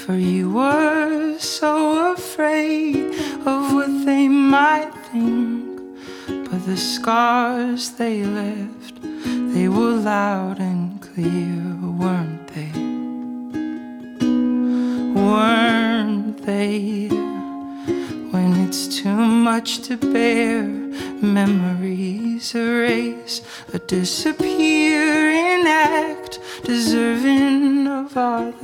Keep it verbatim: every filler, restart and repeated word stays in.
For you were so afraid of what they might think. But the scars they left, they were loud and clear, weren't they? Weren't they? When it's too much to bear, memories erase a disappearing act, deserving of our